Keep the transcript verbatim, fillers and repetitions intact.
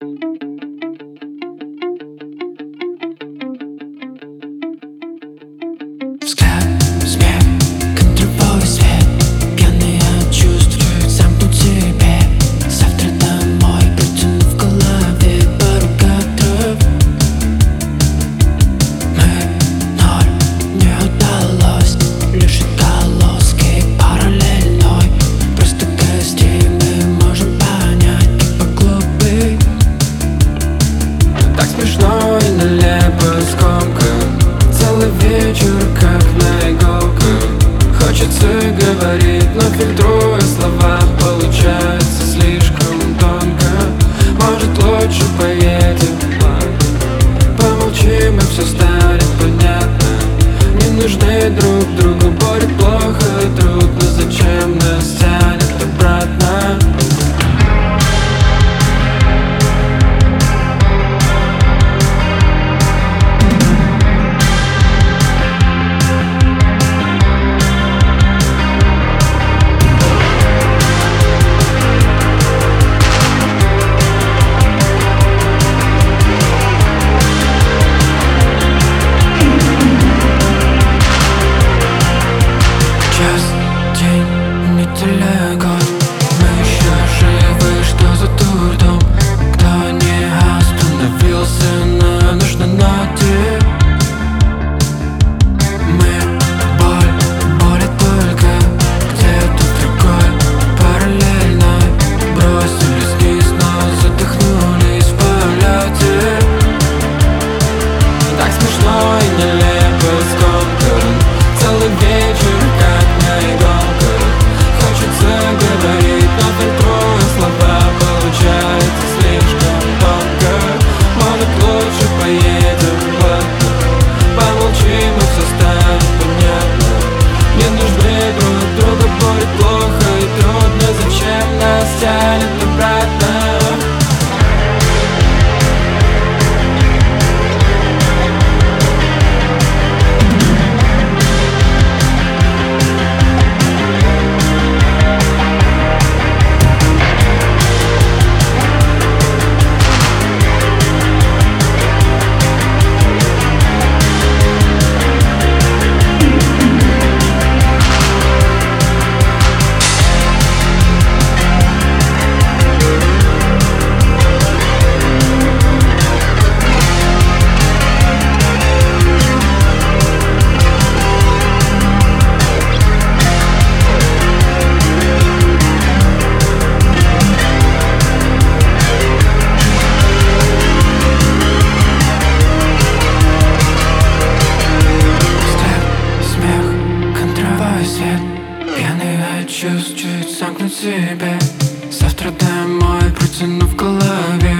Взгляд, смех, контровой свет, пьяный от чувств, замкнуть себе. Завтра домой, протянув в голове пару кадров. Мы ноль, не удалось, лишь отголоски параллельной. Просто гостей мы можем понять, как по глупы. Так смешно и нелепо, скомкан целый вечер, как на иголках. Хочется говорить, но фильтруя слова, получается слишком тонко. Может, лучше поедем, помолчим, и все станет понятно. Не нужны друг другу, будет плохо и трудно. Зачем нас тянет обратно? День, неделя, год. Мы еще живы, что за дурдом? Кто не остановился на нужной ноте? Мы боль, боли только где-то в другой параллельной. Бросились вниз, но задохнулись в полете. Так смешно и нелепо, скомкан целый вечер, как на иголках. Хочется говорить, но фильтруя слова, получается слишком тонко. Может, лучше поедем в одну, помолчим, и все станет понятно. Не нужны друг друга, будет плохо и трудно. Зачем нас тянет обратно? Пьяный от чувств, чуть замкнуть себе. Завтра домой, протянув в голове